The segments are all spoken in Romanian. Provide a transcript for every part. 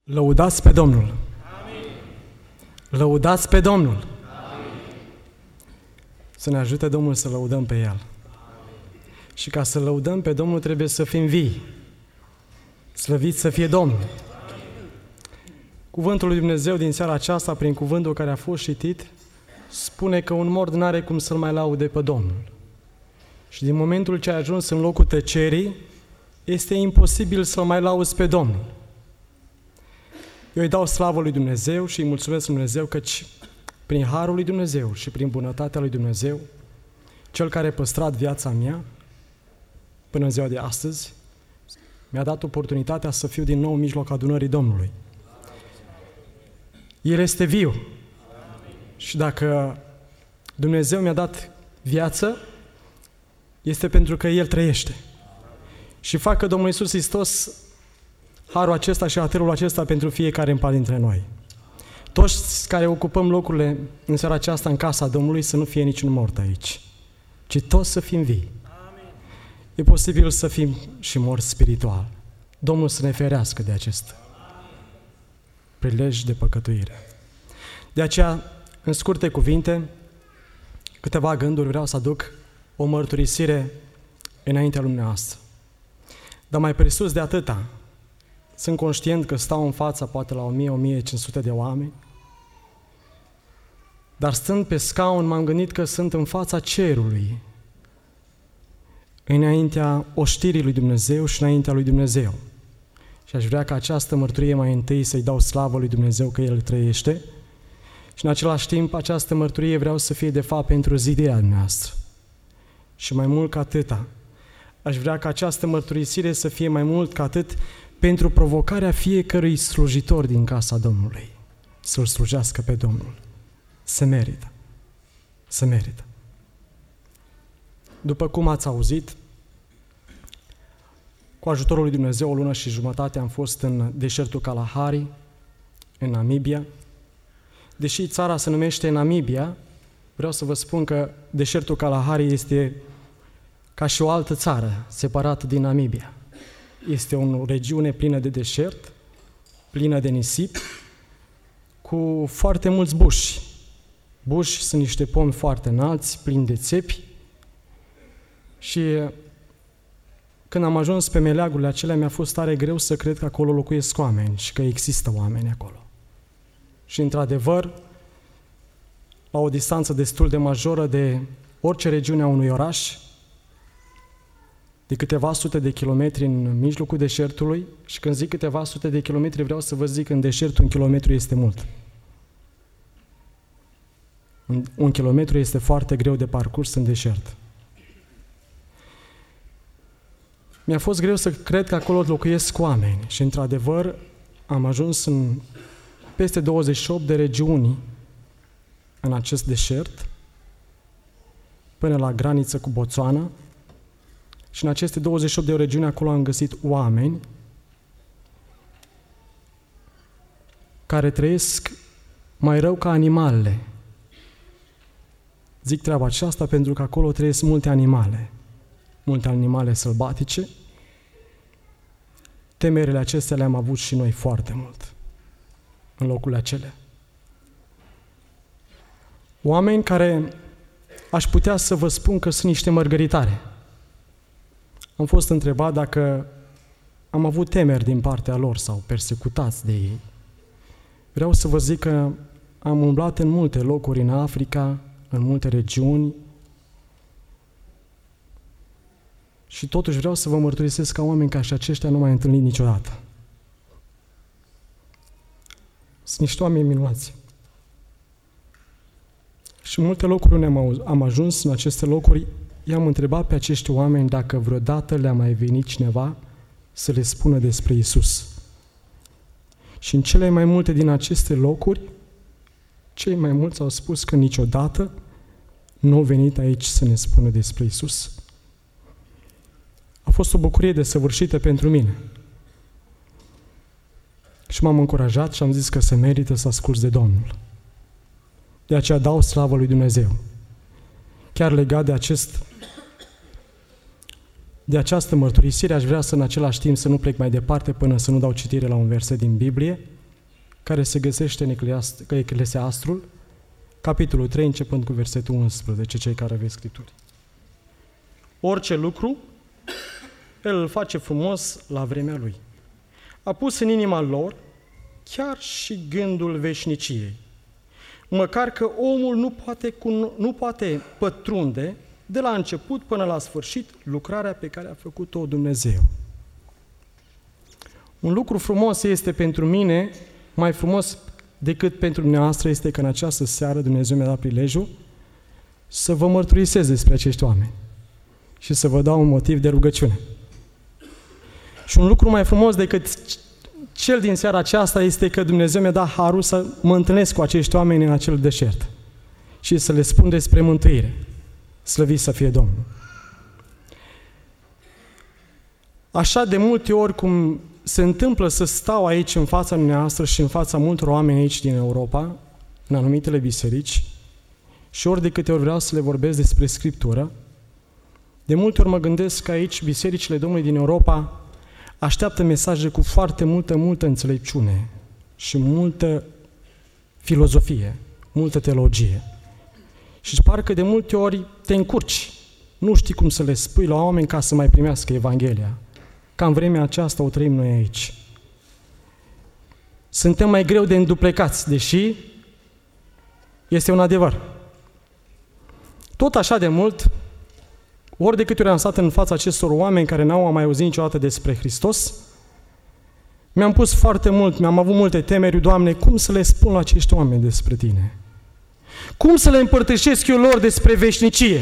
Lăudați pe Domnul! Amin. Lăudați pe Domnul! Amin. Să ne ajute Domnul să lăudăm pe El. Amin. Și ca să lăudăm pe Domnul trebuie să fim vii. Slăvit să fie Domnul! Amin. Cuvântul lui Dumnezeu din seara aceasta, prin cuvântul care a fost citit, spune că un mort n-are cum să-L mai laude pe Domnul. Și din momentul ce ai ajuns în locul tăcerii, este imposibil să-L mai lauzi pe Domnul. Eu îi dau slavă lui Dumnezeu și îi mulțumesc lui Dumnezeu căci prin harul lui Dumnezeu și prin bunătatea lui Dumnezeu, Cel care a păstrat viața mea până în ziua de astăzi, mi-a dat oportunitatea să fiu din nou în mijlocul adunării Domnului. El este viu. Și dacă Dumnezeu mi-a dat viață, este pentru că El trăiește. Și facă Domnul Iisus Hristos harul acesta și aterul acesta pentru fiecare în parte dintre noi. Toți care ocupăm locurile în seara aceasta în casa Domnului să nu fie niciun mort aici, ci toți să fim vii. Amin. E posibil să fim și morți spiritual. Domnul să ne ferească de acest prilej de păcătuire. De aceea, în scurte cuvinte, câteva gânduri vreau să aduc o mărturisire înaintea lui noastră. Dar mai presus de atâta, sunt conștient că stau în fața poate la 1000-1500 de oameni, dar stând pe scaun m-am gândit că sunt în fața cerului, înaintea oștirii lui Dumnezeu și înaintea lui Dumnezeu. Și aș vrea ca această mărturie mai întâi să-i dau slavă lui Dumnezeu că El trăiește și în același timp această mărturie vreau să fie de fapt pentru zidirea noastră. Și mai mult ca atâta, aș vrea ca această mărturisire să fie mai mult ca atât pentru provocarea fiecărui slujitor din casa Domnului. Să-L slujească pe Domnul. Se merită. Se merită. După cum ați auzit, cu ajutorul lui Dumnezeu, o lună și jumătate am fost în deșertul Kalahari, în Namibia. Deși țara se numește Namibia, vreau să vă spun că deșertul Kalahari este ca și o altă țară, separată din Namibia. Este o regiune plină de deșert, plină de nisip, cu foarte mulți buși. Buși sunt niște pomi foarte înalți, plini de țepi. Și când am ajuns pe meleagurile acelea, mi-a fost tare greu să cred că acolo locuiesc oameni și că există oameni acolo. Și într-adevăr, la o distanță destul de majoră de orice regiune a unui oraș, de câteva sute de kilometri în mijlocul deșertului, și când zic câteva sute de kilometri, vreau să vă zic că în deșert 1 kilometru este mult. 1 kilometru este foarte greu de parcurs în deșert. Mi-a fost greu să cred că acolo locuiesc oameni și, într-adevăr, am ajuns în peste 28 de regiuni în acest deșert, până la graniță cu Botswana. Și în aceste 28 de regiuni acolo am găsit oameni care trăiesc mai rău ca animalele. Zic treaba aceasta pentru că acolo trăiesc multe animale sălbatice. Temerile acestea le-am avut și noi foarte mult în locurile acelea. Oameni care aș putea să vă spun că sunt niște mărgăritare. Am fost întrebat dacă am avut temeri din partea lor sau persecutați de ei. Vreau să vă zic că am umblat în multe locuri în Africa, în multe regiuni și totuși vreau să vă mărturisesc ca oameni ca și aceștia nu m-am întâlnit niciodată. Sunt niște oameni minunați. Și în multe locuri unde am ajuns, în aceste locuri, i-am întrebat pe acești oameni dacă vreodată le-a mai venit cineva să le spună despre Iisus. Și în cele mai multe din aceste locuri, cei mai mulți au spus că niciodată nu au venit aici să ne spună despre Iisus. A fost o bucurie desăvârșită pentru mine. Și m-am încurajat și am zis că se merită să asculți de Domnul. De aceea dau slavă lui Dumnezeu. Chiar legat de această mărturisire, aș vrea să în același timp să nu plec mai departe până să nu dau citire la un verset din Biblie, care se găsește în Eclesiastrul, capitolul 3, începând cu versetul 11, cei care aveți Scripturi. Orice lucru, El îl face frumos la vremea Lui. A pus în inima lor chiar și gândul veșniciei, măcar că omul nu poate pătrunde de la început până la sfârșit lucrarea pe care a făcut-o Dumnezeu. Un lucru frumos este pentru mine, mai frumos decât pentru dumneavoastră, este că în această seară Dumnezeu mi-a dat prilejul să vă mărturisesc despre acești oameni și să vă dau un motiv de rugăciune. Și un lucru mai frumos decât cel din seara aceasta este că Dumnezeu mi-a dat harul să mă întâlnesc cu acești oameni în acel deșert și să le spun despre mântuire. Slăvit să fie Domnul! Așa de multe ori cum se întâmplă să stau aici în fața dumneavoastră și în fața multor oameni aici din Europa, în anumitele biserici, și ori de câte ori vreau să le vorbesc despre Scriptură, de multe ori mă gândesc că aici bisericile Domnului din Europa așteaptă mesaje cu foarte multă înțelepciune și multă filozofie, multă teologie. Și parcă de multe ori te încurci, nu știi cum să le spui la oameni ca să mai primească Evanghelia. Ca în vremea aceasta o trăim noi aici. Suntem mai greu de înduplecați, deși este un adevăr. Tot așa de mult, ori de câte ori am stat în fața acestor oameni care n-au mai auzit niciodată despre Hristos, mi-am pus foarte mult, mi-am avut multe temeri, Doamne, cum să le spun la acești oameni despre Tine? Cum să le împărtășesc eu lor despre veșnicie?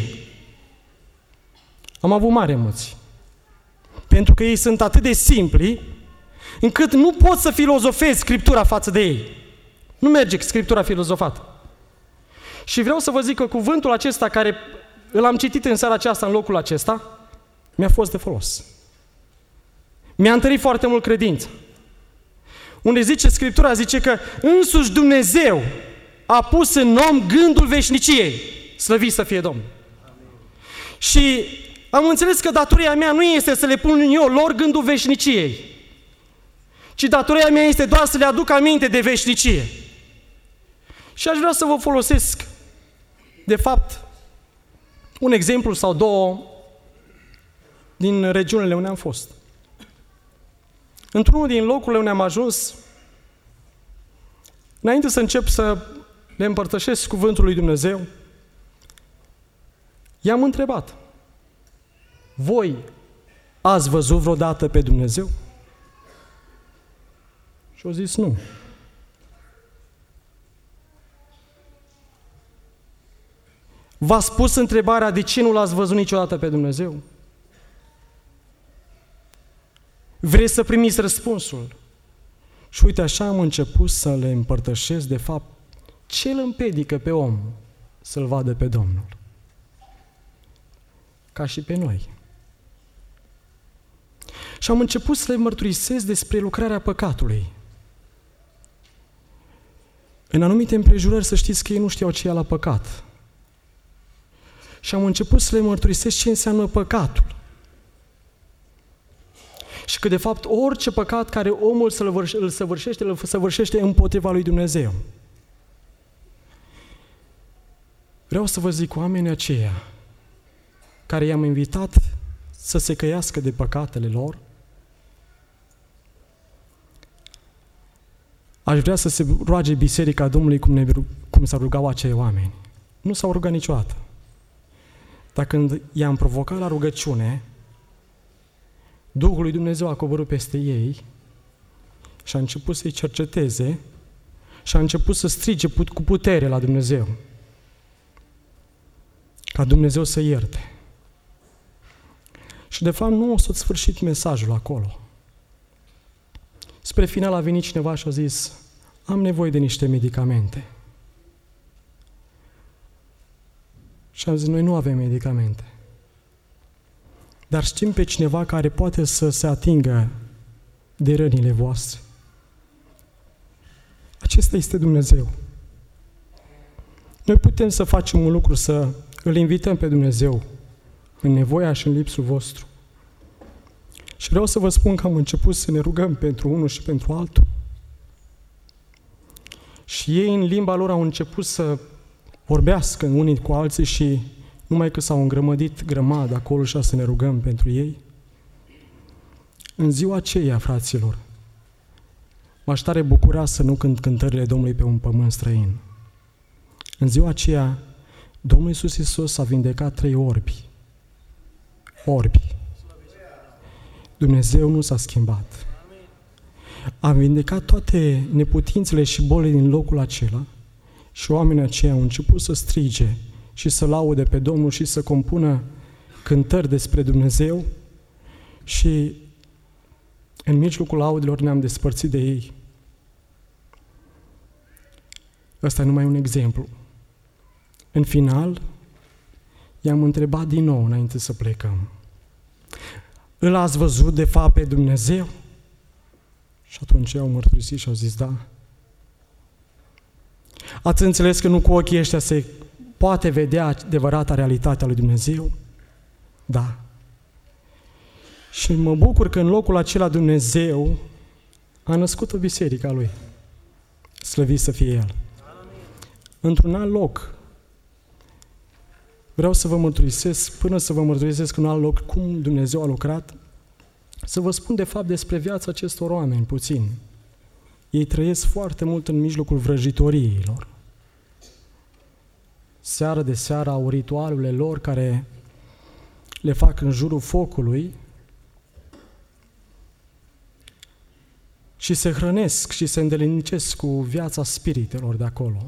Am avut mari emoții. Pentru că ei sunt atât de simpli, încât nu pot să filozofezi Scriptura față de ei. Nu merge Scriptura filozofată. Și vreau să vă zic că cuvântul acesta care l-am citit în seara aceasta, în locul acesta, mi-a fost de folos. Mi-a întărit foarte mult credința. Unde zice Scriptura, zice că însuși Dumnezeu a pus în om gândul veșniciei. Slăvit să fie Domnul. Și am înțeles că datoria mea nu este să le pun eu lor gândul veșniciei, ci datoria mea este doar să le aduc aminte de veșnicie. Și aș vrea să vă folosesc, de fapt, un exemplu sau două din regiunile unde am fost. Într-unul din locurile unde am ajuns, înainte să încep să le împărtășesc cuvântul lui Dumnezeu, i-am întrebat: voi ați văzut vreodată pe Dumnezeu? Și au zis nu. V-ați pus întrebarea de ce nu l-ați văzut niciodată pe Dumnezeu? Vreți să primiți răspunsul? Și uite, așa am început să le împărtășesc, de fapt, ce îl împiedică pe om să-L vadă pe Domnul. Ca și pe noi. Și am început să le mărturisesc despre lucrarea păcatului. În anumite împrejurări, să știți că ei nu știau ce e la păcat. Și am început să le mărturisesc ce înseamnă păcatul. Și că, de fapt, orice păcat care omul îl săvârșește împotriva lui Dumnezeu. Vreau să vă zic, oamenii aceia care i-am invitat să se căiască de păcatele lor, aș vrea să se roage Biserica Domnului cum s-au rugat acei oameni. Nu s-au rugat niciodată. Dar când i-am provocat la rugăciune, Duhul lui Dumnezeu a coborât peste ei și a început să-i cerceteze și a început să strige cu putere la Dumnezeu. Ca Dumnezeu să ierte. Și de fapt nu o să-ți sfârșit mesajul acolo. Spre final a venit cineva și a zis: am nevoie de niște medicamente. Și am zis: noi nu avem medicamente. Dar știm pe cineva care poate să se atingă de rănile voastre. Acesta este Dumnezeu. Noi putem să facem un lucru, să îl invităm pe Dumnezeu în nevoia și în lipsul vostru. Și vreau să vă spun că am început să ne rugăm pentru unul și pentru altul. Și ei în limba lor au început să vorbească unii cu alții și numai că s-au îngrămădit grămadă acolo și să ne rugăm pentru ei. În ziua aceea, fraților, m-aș tare bucura să nu cânt cântările Domnului pe un pământ străin. În ziua aceea, Domnul Iisus Hristos a vindecat 3 orbi. Orbi. Dumnezeu nu s-a schimbat. A vindecat toate neputințele și bolile din locul acela și oamenii aceia au început să strige și să laude pe Domnul și să compună cântări despre Dumnezeu și în mijlocul laudelor ne-am despărțit de ei. Ăsta e numai un exemplu. În final, i-am întrebat din nou înainte să plecăm: îl ați văzut de fapt pe Dumnezeu? Și atunci ei au mărturisit și au zis da. Ați înțeles că nu cu ochii ăștia se poate vedea adevărata realitatea lui Dumnezeu? Da. Și mă bucur că în locul acela Dumnezeu a născut o biserică a Lui. Slăvit să fie El. Într-un alt loc, vreau să vă mărturisesc, până să vă mărturisesc în alt loc cum Dumnezeu a lucrat, să vă spun de fapt despre viața acestor oameni puțin. Ei trăiesc foarte mult în mijlocul vrăjitoriilor. Seară de seară au ritualurile lor care le fac în jurul focului și se hrănesc și se îndelinicesc cu viața spiritelor de acolo.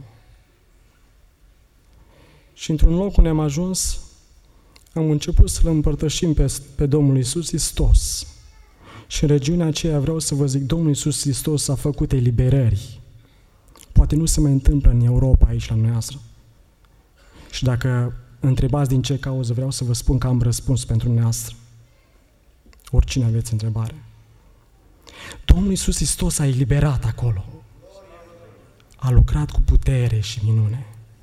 Și într-un loc unde am ajuns, am început să-L împărtășim pe Domnul Iisus Hristos. Și în regiunea aceea vreau să vă zic, Domnul Iisus Hristos a făcut eliberări. Poate nu se mai întâmplă în Europa, aici la noastră. Și dacă întrebați din ce cauză, vreau să vă spun că am răspuns pentru noastră. Oricine aveți întrebare. Domnul Iisus Hristos a eliberat acolo. A lucrat cu putere și minune.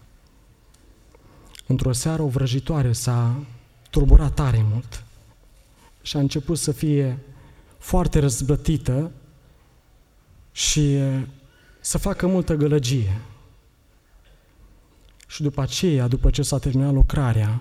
Într-o seară o vrăjitoare s-a turburat tare mult și a început să fie foarte răzbătită și să facă multă gălăgie. Și după aceea, după ce s-a terminat lucrarea,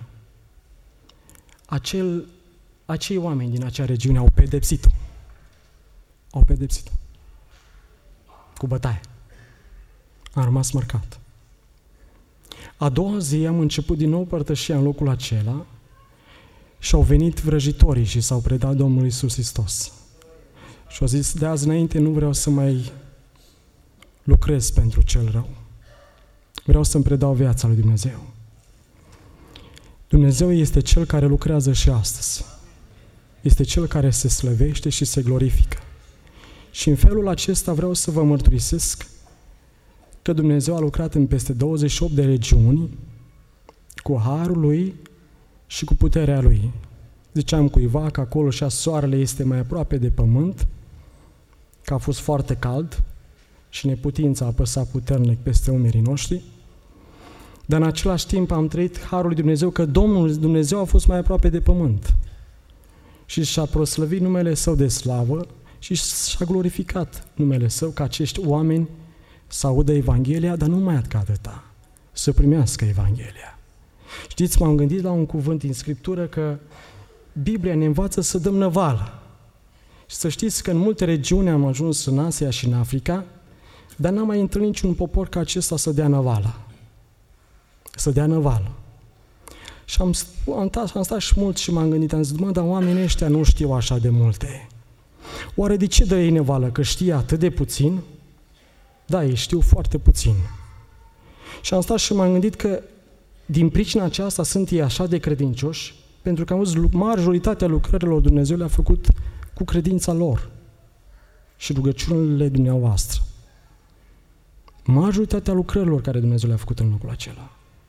acei oameni din acea regiune au pedepsit-o. Au pedepsit-o. Cu bătaie. A rămas marcat. A doua zi am început din nou părtășia în locul acela și au venit vrăjitorii și s-au predat Domnului Iisus Hristos. Și au zis, de azi înainte nu vreau să mai lucrez pentru cel rău. Vreau să-mi predau viața lui Dumnezeu. Dumnezeu este Cel care lucrează și astăzi. Este Cel care se slăvește și se glorifică. Și în felul acesta vreau să vă mărturisesc că Dumnezeu a lucrat în peste 28 de regiuni cu harul Lui și cu puterea Lui. Ziceam cuiva că acolo și soarele este mai aproape de pământ, că a fost foarte cald și neputința a apăsat puternic peste umerii noștri, dar în același timp am trăit harul lui Dumnezeu că Domnul Dumnezeu a fost mai aproape de pământ și și-a proslăvit numele Său de slavă și și-a glorificat numele Său ca acești oameni să audă Evanghelia, dar nu mai ca atâta, să primească Evanghelia. Știți, m-am gândit la un cuvânt din Scriptură că Biblia ne învață să dăm năvală. Și să știți că în multe regiuni am ajuns în Asia și în Africa, dar n-am mai întâlnit niciun popor ca acesta să dea năvală. Să dea năvală. Și am stat și mult și m-am gândit, am zis, dar oamenii ăștia nu știu așa de multe. Oare de ce dă ei năvală? Că știe atât de puțin? Da, ei știu foarte puțin. Și am stat și m-am gândit că din pricina aceasta sunt ei așa de credincioși, pentru că am văzut majoritatea lucrărilor Dumnezeu le-a făcut cu credința lor și rugăciunile dumneavoastră. Majoritatea lucrărilor care Dumnezeu le-a făcut în locul acela.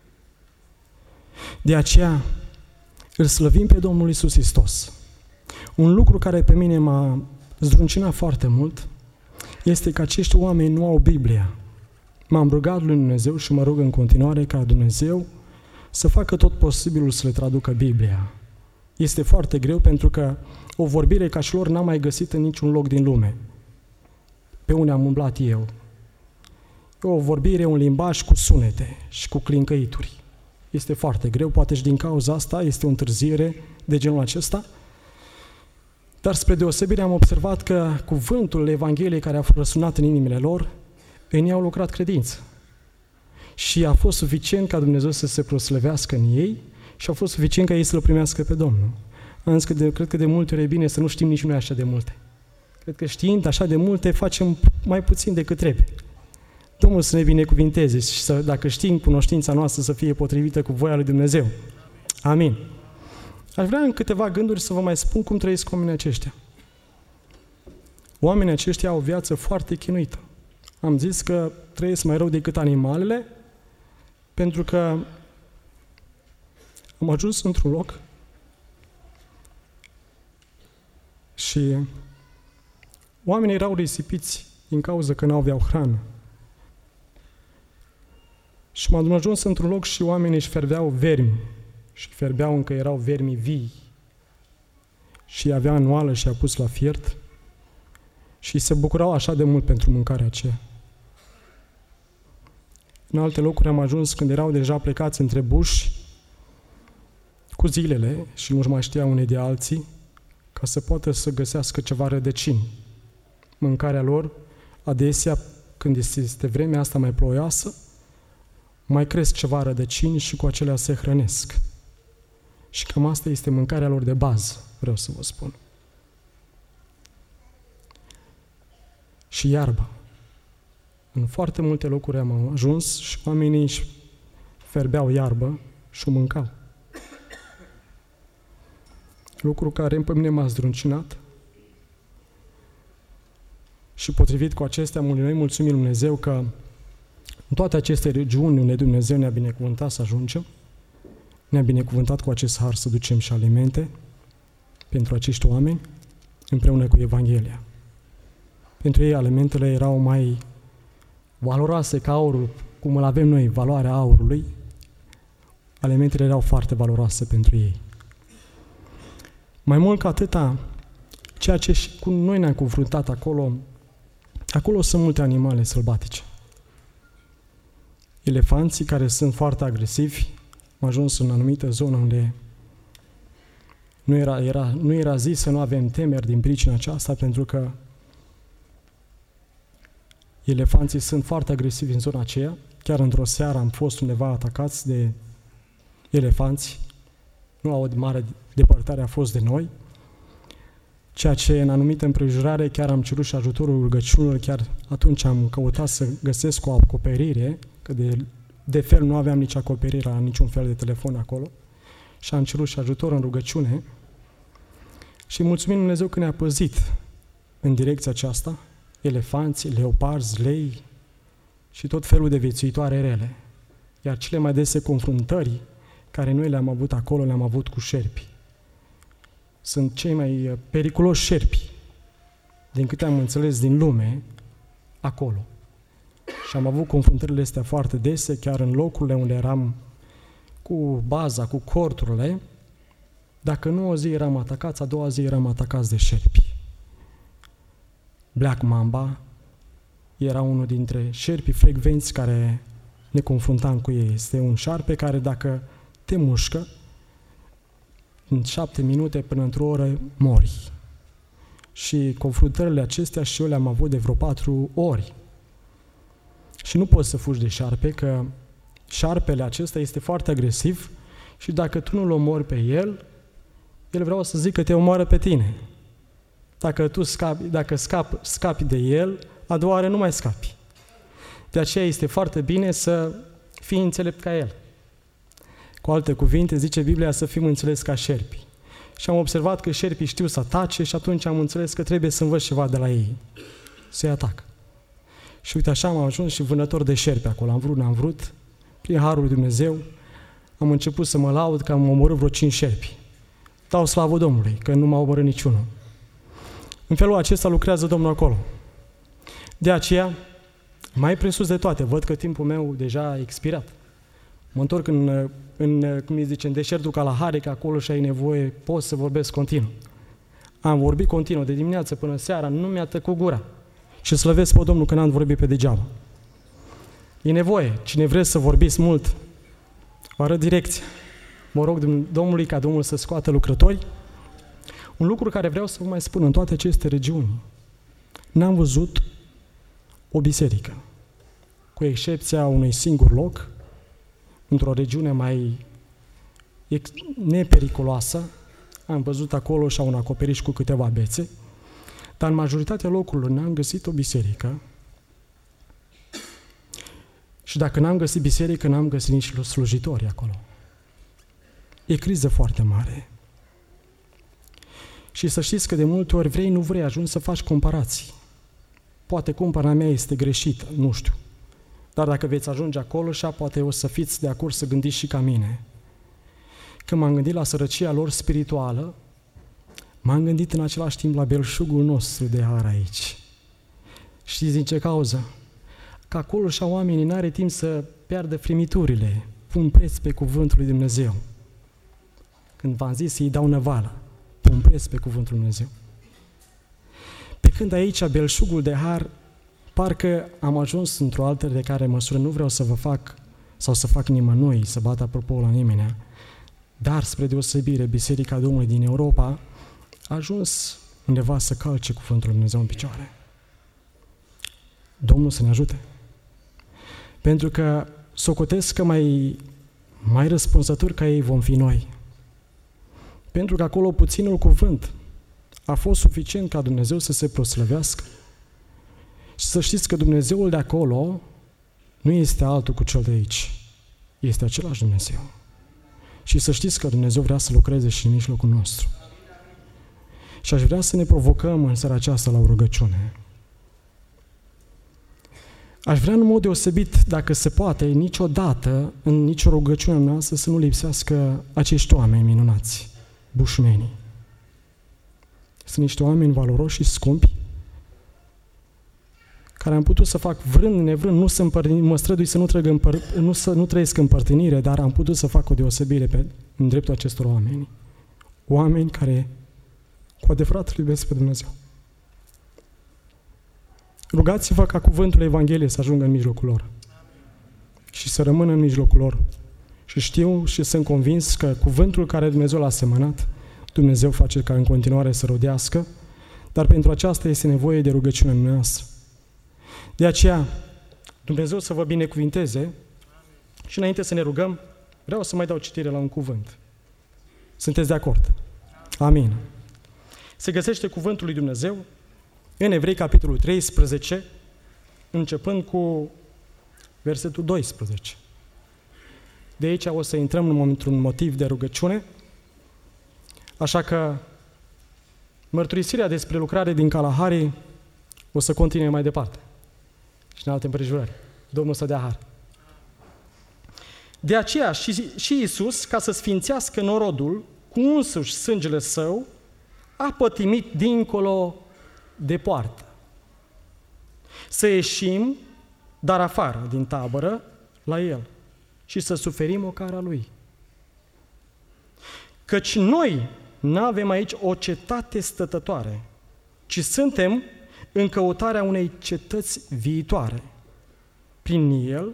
De aceea îl slăvim pe Domnul Iisus Hristos. Un lucru care pe mine m-a zdruncinat foarte mult este că acești oameni nu au Biblia. M-am rugat lui Dumnezeu și mă rog în continuare ca Dumnezeu să facă tot posibilul să le traducă Biblia. Este foarte greu pentru că o vorbire ca și lor n-am mai găsit în niciun loc din lume. Pe unde am umblat eu. E o vorbire, un limbaj cu sunete și cu clincăituri. Este foarte greu, poate și din cauza asta este o întârziere de genul acesta. Dar spre deosebire am observat că cuvântul Evangheliei care a răsunat în inimile lor, în ei au lucrat credință. Și a fost suficient ca Dumnezeu să se proslăvească în ei și a fost suficient ca ei să-L primească pe Domnul. Am zis că cred că de multe ori e bine să nu știm nici noi așa de multe. Cred că știind așa de multe, facem mai puțin decât trebuie. Domnul să ne binecuvinteze și să, dacă știm, cunoștința noastră să fie potrivită cu voia lui Dumnezeu. Amin. Aș vrea în câteva gânduri să vă mai spun cum trăiesc oamenii aceștia. Oamenii aceștia au o viață foarte chinuită. Am zis că trăiesc mai rău decât animalele, pentru că am ajuns într-un loc și oamenii erau risipiți din cauza că n-aveau hrană. Și m-am ajuns într-un loc și oamenii își ferbeau vermi. Și ferbeau încă erau vermi vii. Și avea în oală și a pus la fiert. Și se bucurau așa de mult pentru mâncarea aceea. În alte locuri am ajuns când erau deja plecați între buși cu zilele și nu mai știau unii de alții, ca să poată să găsească ceva rădăcini. Mâncarea lor, adesea, când este vremea asta mai ploioasă, mai cresc ceva rădăcini și cu acelea se hrănesc. Și cam asta este mâncarea lor de bază, vreau să vă spun. Și iarba. În foarte multe locuri am ajuns și oamenii își ferbeau iarbă și o mâncau. Lucru care pe mine m-a zdruncinat. Și potrivit cu acestea, noi mulțumim Lui Dumnezeu că în toate aceste regiuni unde Dumnezeu ne-a binecuvântat să ajungem, ne-a binecuvântat cu acest har să ducem și alimente pentru acești oameni, împreună cu Evanghelia. Pentru ei alimentele erau mai valoroase ca aurul, cum îl avem noi, valoarea aurului. Alimentele erau foarte valoroase pentru ei. Mai mult ca atâta, ceea ce și cu noi ne-am confruntat acolo sunt multe animale sălbatice. Elefanții care sunt foarte agresivi, am ajuns în anumită zonă unde nu era zis să nu avem temeri din pricina aceasta, pentru că elefanții sunt foarte agresivi în zona aceea. Chiar într-o seară am fost undeva atacați de elefanți. Nu au o mare depărtare a fost de noi, ceea ce în anumită împrejurare chiar am cerut și ajutorul rugăciunilor, chiar atunci am căutat să găsesc o acoperire, că de fel nu aveam nici acoperire la niciun fel de telefon acolo, și am cerut și ajutor în rugăciune și mulțumim Dumnezeu că ne-a păzit în direcția aceasta, elefanți, leoparzi, lei și tot felul de viețuitoare rele. Iar cele mai dese confruntări care noi le-am avut acolo, le-am avut cu șerpi. Sunt cei mai periculoși șerpi, din câte am înțeles din lume, acolo. Și am avut confruntările astea foarte dese, chiar în locurile unde eram cu baza, cu corturile. Dacă nu o zi eram atacați, a doua zi eram atacați de șerpi. Black Mamba era unul dintre șerpii frecvenți care ne confruntam cu ei. Este un șarpe care dacă te mușcă, în 7 minute până într-o oră mori. Și confruntările acestea și eu le-am avut de vreo 4 ori. Și nu poți să fugi de șarpe, că șarpele acesta este foarte agresiv și dacă tu nu-l omori pe el, el vreau să zic că te omoară pe tine. Dacă tu scapi de el, a doua oară nu mai scapi. De aceea este foarte bine să fii înțelept ca el. Cu alte cuvinte, zice Biblia să fim înțeles ca șerpi. Și am observat că șerpii știu să atace și atunci am înțeles că trebuie să învăț ceva de la ei. Să-i atac. Și uite așa am ajuns și vânător de șerpi acolo. Am vrut, n-am vrut. Prin harul lui Dumnezeu am început să mă laud că am omorât vreo 5 șerpi. Dau slavă Domnului, că nu m-a omorât niciunul. În felul acesta lucrează Domnul acolo. De aceea, mai presus de toate, văd că timpul meu deja a expirat. Mă întorc în deșertul Kalahari, că acolo și ai nevoie, pot să vorbesc continuu. Am vorbit continuu, de dimineață până seara, nu mi-a tăcut gura. Și slăvesc pe Domnul că n-am vorbit pe degeaba. E nevoie. Cine vreți să vorbiți mult, vă arăt direcția. Mă rog Domnului ca Domnul să scoată lucrători. Un lucru care vreau să vă mai spun, în toate aceste regiuni, n-am văzut o biserică, cu excepția unui singur loc, într-o regiune mai nepericuloasă. Am văzut acolo și un acoperiș cu câteva bețe, dar în majoritatea locurilor n-am găsit o biserică. Și dacă n-am găsit biserică, n-am găsit nici slujitori acolo. E criză foarte mare. Și să știți că de multe ori vrei, nu vrei, ajungi să faci comparații. Poate cumpăra mea este greșită, nu știu. Dar dacă veți ajunge acolo, și poate o să fiți de acord să gândiți și ca mine. Când m-am gândit la sărăcia lor spirituală, m-am gândit în același timp la belșugul nostru de har aici. Știți din ce cauză? Că acolo și oamenii n-are timp să piardă frimiturile, pun preț pe cuvântul lui Dumnezeu. Când v-am zis să-i dau năvală, pun preț pe cuvântul lui Dumnezeu. Pe când aici belșugul de har, parcă am ajuns într-o altă de care măsură, nu vreau să vă fac sau să fac nimănui, să bat apropo la nimeni, dar spre deosebire, Biserica Domnului din Europa a ajuns undeva să calce cuvântul lui Dumnezeu în picioare. Domnul să ne ajute. Pentru că socotesc că mai răspunzători ca ei vom fi noi. Pentru că acolo puținul cuvânt a fost suficient ca Dumnezeu să se proslăvească. Și să știți că Dumnezeul de acolo nu este altul cu cel de aici. Este același Dumnezeu. Și să știți că Dumnezeu vrea să lucreze și în mijlocul nostru. Și aș vrea să ne provocăm în seara aceasta la o rugăciune. Aș vrea în mod deosebit, dacă se poate, niciodată, în nicio rugăciune noastră, să nu lipsească acești oameni minunați, bușmenii. Sunt niște oameni valoroși și scumpi, care am putut să fac vrând, nevrând, mă strădui să nu trăiesc în părtinire, dar am putut să fac o deosebire în dreptul acestor oameni. Oameni care cu adevărat îl iubesc pe Dumnezeu. Rugați-vă ca cuvântul Evangheliei să ajungă în mijlocul lor. Și să rămână în mijlocul lor. Și știu și sunt convins că cuvântul care Dumnezeu l-a semănat, Dumnezeu face ca în continuare să rodească, dar pentru aceasta este nevoie de rugăciunea noastră. De aceea, Dumnezeu să vă binecuvinteze și înainte să ne rugăm, vreau să mai dau citire la un cuvânt. Sunteți de acord? Amin. Se găsește cuvântul lui Dumnezeu în Evrei, capitolul 13, începând cu versetul 12. De aici o să intrăm într-un motiv de rugăciune, așa că mărturisirea despre lucrare din Kalahari o să continue mai departe și în alte împrejurări. Domnul să dea har. De aceea și Iisus, ca să sfințească norodul cu însuși sângele său, a pătimit dincolo de poartă. Să ieșim, dar afară din tabără, la El și să suferim ocara Lui. Căci noi n-avem aici o cetate stătătoare, ci suntem în căutarea unei cetăți viitoare. Prin El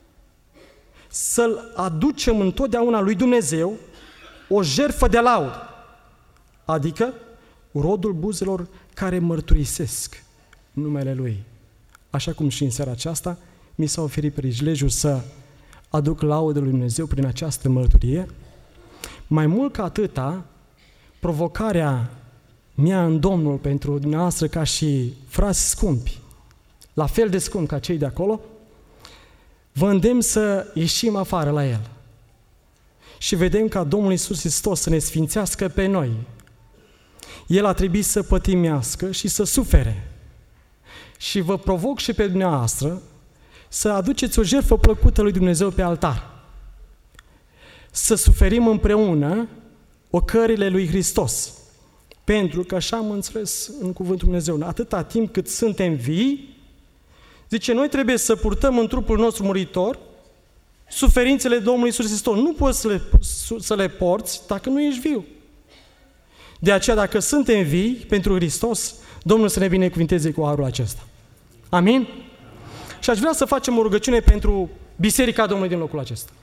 să-L aducem întotdeauna lui Dumnezeu o jertfă de laudă, adică rodul buzelor care mărturisesc numele Lui. Așa cum și în seara aceasta mi s-a oferit prilejul să aduc laudă lui Dumnezeu prin această mărturie. Mai mult ca atâta, provocarea mea în Domnul pentru dumneavoastră ca și frați scumpi, la fel de scumpi ca cei de acolo, vă îndemn să ieșim afară la El și vedem ca Domnul Iisus Hristos să ne sfințească pe noi. El a trebuit să pătimească și să sufere. Și vă provoc și pe dumneavoastră să aduceți o jertfă plăcută lui Dumnezeu pe altar. Să suferim împreună ocările lui Hristos. Pentru că așa am înțeles în cuvântul Dumnezeu, atâta timp cât suntem vii, zice, noi trebuie să purtăm în trupul nostru muritor suferințele Domnului Iisus Hristos. Nu poți să le porți dacă nu ești viu. De aceea, dacă suntem vii pentru Hristos, Domnul să ne binecuvinteze cu harul acesta. Amin? Și aș vrea să facem o rugăciune pentru Biserica Domnului din locul acesta.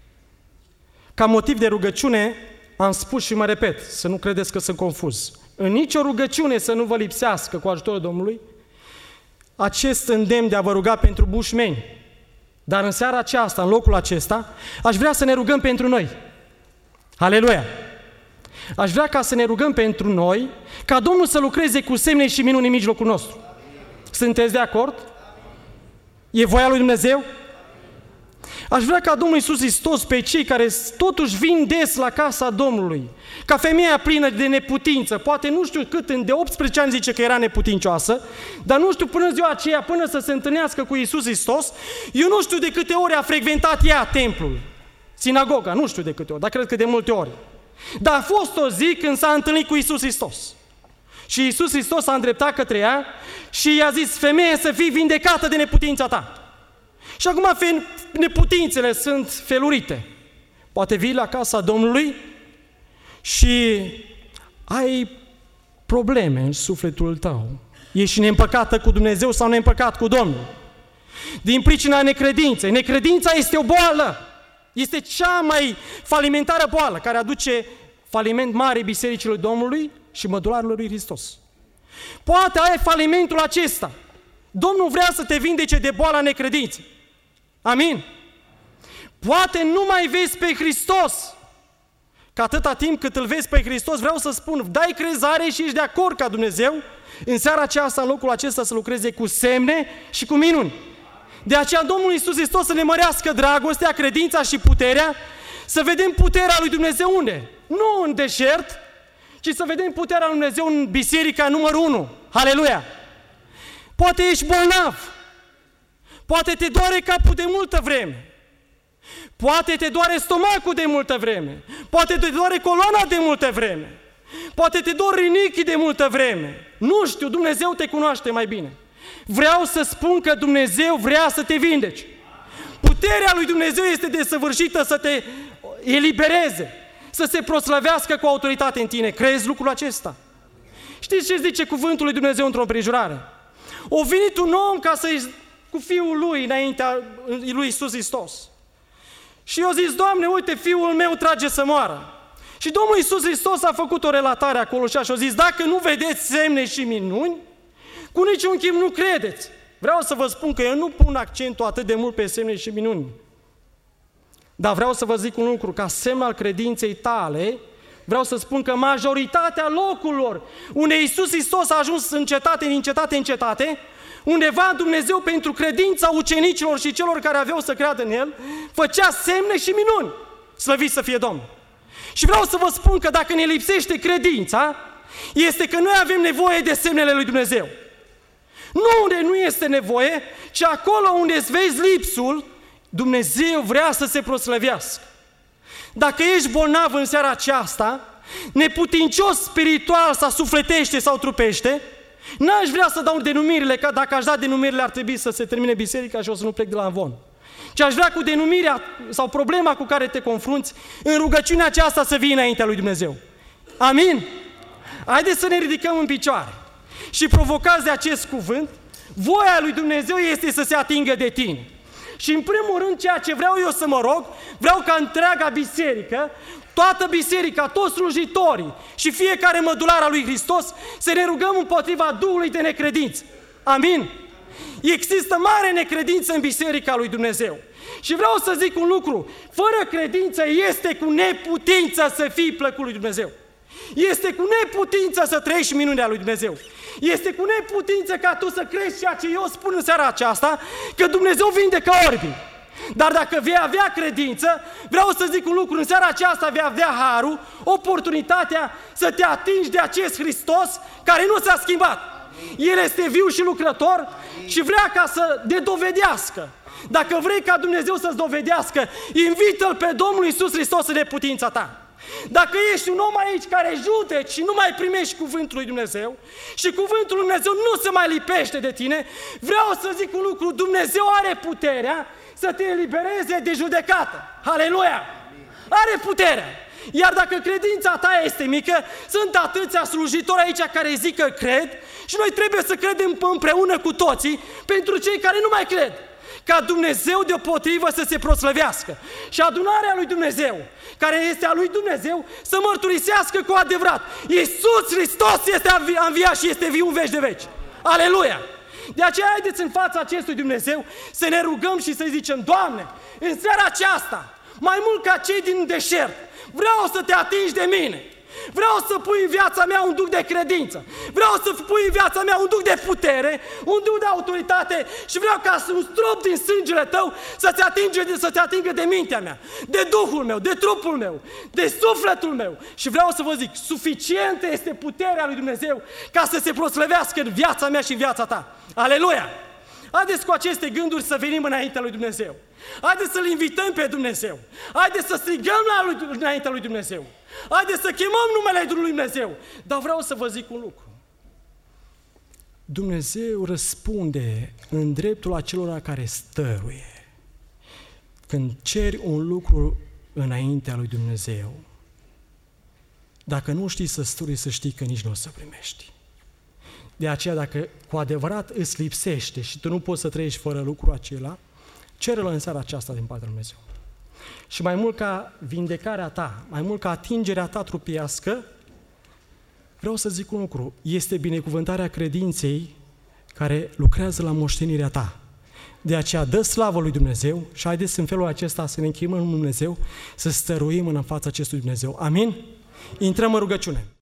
Ca motiv de rugăciune, am spus și mă repet, să nu credeți că sunt confuz. În nicio rugăciune să nu vă lipsească cu ajutorul Domnului acest îndemn de a vă ruga pentru bușmeni. Dar în seara aceasta, în locul acesta, aș vrea să ne rugăm pentru noi. Aleluia! Aș vrea ca să ne rugăm pentru noi, ca Domnul să lucreze cu semne și minuni în mijlocul nostru. Sunteți de acord? E voia lui Dumnezeu? Aș vrea ca Domnul Iisus Hristos pe cei care totuși vin des la casa Domnului, ca femeia plină de neputință, poate nu știu cât, de 18 ani zice că era neputincioasă, dar nu știu până ziua aceea, până să se întâlnească cu Iisus Hristos, eu nu știu de câte ori a frecventat ea templul, sinagoga, nu știu de câte ori, dar cred că de multe ori. Dar a fost o zi când s-a întâlnit cu Iisus Hristos. Și Iisus Hristos s-a îndreptat către ea și i-a zis, femeie, să fii vindecată de neputința ta. Și acum neputințele sunt felurite. Poate vii la casa Domnului și ai probleme în sufletul tău. Ești neîmpăcată cu Dumnezeu sau neîmpăcat cu Domnul. Din pricina necredinței. Necredința este o boală. Este cea mai falimentară boală care aduce faliment mare bisericilor Domnului și mădularilor lui Hristos. Poate ai falimentul acesta. Domnul vrea să te vindece de boala necredinței. Amin? Poate nu mai vezi pe Hristos. Că atâta timp cât îl vezi pe Hristos, vreau să spun, dai crezare și ești de acord ca Dumnezeu în seara aceasta, în locul acesta, să lucreze cu semne și cu minuni. De aceea Domnul Iisus Hristos să ne mărească dragostea, credința și puterea, să vedem puterea lui Dumnezeu unde? Nu în deșert, ci să vedem puterea lui Dumnezeu în biserica numărul 1. Aleluia! Poate ești bolnav, poate te doare capul de multă vreme, poate te doare stomacul de multă vreme, poate te doare coloana de multă vreme, poate te dor rinichii de multă vreme. Nu știu, Dumnezeu te cunoaște mai bine. Vreau să spun că Dumnezeu vrea să te vindeci. Puterea lui Dumnezeu este desăvârșită să te elibereze, să se proslăvească cu autoritate în tine. Crezi lucrul acesta? Știți ce zice cuvântul lui Dumnezeu într-o împrejurare? O venit un om cu fiul lui înaintea lui Iisus Hristos. Și eu zis, Doamne, uite, fiul meu trage să moară. Și Domnul Iisus Hristos a făcut o relatare acolo și a zis, dacă nu vedeți semne și minuni, cu niciun chip nu credeți. Vreau să vă spun că eu nu pun accentul atât de mult pe semne și minuni. Dar vreau să vă zic un lucru, ca semn al credinței tale, vreau să spun că majoritatea locurilor unde Iisus Hristos a ajuns în cetate, din cetate în cetate, undeva Dumnezeu pentru credința ucenicilor și celor care aveau să creadă în El, făcea semne și minuni. Slăvit să fie Domnul! Și vreau să vă spun că dacă ne lipsește credința, este că noi avem nevoie de semnele lui Dumnezeu. Nu unde nu este nevoie, ci acolo unde îți vezi lipsul, Dumnezeu vrea să se proslăvească. Dacă ești bolnav în seara aceasta, neputincios spiritual sau sufletește sau trupește, n-aș vrea să dau denumirile, că dacă aș da denumirile ar trebui să se termine biserica și o să nu plec de la Amvon. Ci aș vrea cu denumirea sau problema cu care te confrunți, în rugăciunea aceasta să vii înaintea lui Dumnezeu. Amin? Haideți să ne ridicăm în picioare. Și provocați de acest cuvânt, voia lui Dumnezeu este să se atingă de tine. Și în primul rând, ceea ce vreau eu să mă rog, vreau ca întreaga biserică, toată biserica, toți slujitorii și fiecare mădular al lui Hristos să ne rugăm împotriva duhului de necredință. Amin? Există mare necredință în biserica lui Dumnezeu. Și vreau să zic un lucru, fără credință este cu neputință să fii plăcut lui Dumnezeu. Este cu neputință să trăiești minunea lui Dumnezeu. Este cu neputință ca tu să crezi ceea ce eu spun în seara aceasta, că Dumnezeu vindecă orbii. Dar dacă vei avea credință, vreau să zic un lucru, în seara aceasta vei avea harul, oportunitatea să te atingi de acest Hristos care nu s-a schimbat. El este viu și lucrător și vrea ca să ne dovedească. Dacă vrei ca Dumnezeu să-ți dovedească, invită-L pe Domnul Iisus Hristos în neputința ta. Dacă ești un om aici care judeci și nu mai primești cuvântul lui Dumnezeu și cuvântul lui Dumnezeu nu se mai lipește de tine, vreau să zic un lucru, Dumnezeu are puterea să te elibereze de judecată. Aleluia! Are puterea! Iar dacă credința ta este mică, sunt atâția slujitori aici care zic că cred și noi trebuie să credem împreună cu toții pentru cei care nu mai cred. ca Dumnezeu deopotrivă să se proslăvească și adunarea lui Dumnezeu, care este a lui Dumnezeu, să mărturisească cu adevărat: Iisus Hristos este înviat și este viu în veci de veci. Aleluia! De aceea haideți în fața acestui Dumnezeu să ne rugăm și să zicem: Doamne, în seara aceasta, mai mult ca cei din deșert, vreau să te atingi de mine. Vreau să pui în viața mea un duc de credință. Vreau să pui în viața mea un duc de putere, un duc de autoritate și vreau ca un strop din sângele tău să te atingă de mintea mea, de Duhul meu, de trupul meu, de sufletul meu. Și vreau să vă zic, suficientă este puterea lui Dumnezeu ca să se proslăvească în viața mea și în viața ta. Aleluia! Haideți cu aceste gânduri să venim înaintea lui Dumnezeu. Haideți să-L invităm pe Dumnezeu. Haideți să strigăm înaintea lui Dumnezeu. Haideți să chemăm numele lui Dumnezeu. Dar vreau să vă zic un lucru. Dumnezeu răspunde în dreptul acelora care stăruie. Când ceri un lucru înaintea lui Dumnezeu, dacă nu știi să stărui, să știi că nici nu o să primești. De aceea, dacă cu adevărat îți lipsește și tu nu poți să trăiești fără lucrul acela, cere-l în seara aceasta din partea lui Dumnezeu. Și mai mult ca vindecarea ta, mai mult ca atingerea ta trupiască, vreau să zic un lucru: este binecuvântarea credinței care lucrează la moștenirea ta. De aceea dă slavă lui Dumnezeu și haideți în felul acesta să ne închinăm în Dumnezeu, să stăruim în fața acestui Dumnezeu. Amin? Intrăm în rugăciune.